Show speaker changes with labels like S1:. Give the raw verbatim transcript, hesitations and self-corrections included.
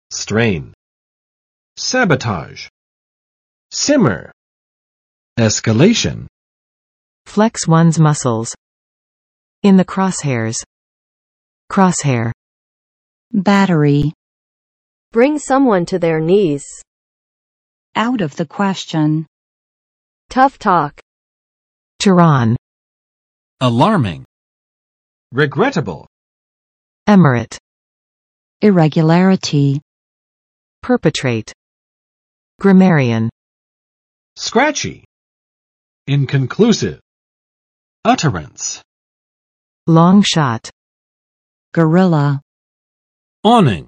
S1: strain. Sabotage. Simmer. Escalation.
S2: Flex one's muscles. In the crosshairs. Crosshair.
S3: Battery.
S4: Bring someone to their knees.
S3: Out of the question.
S4: Tough talk.
S2: Tehran.
S5: Alarming.
S1: Regrettable.
S2: Emirate.
S3: Irregularity.
S2: Perpetrate. Grammarian.
S1: Scratchy. Inconclusive. Utterance.
S2: Long shot.
S3: Gorilla.
S5: Awning.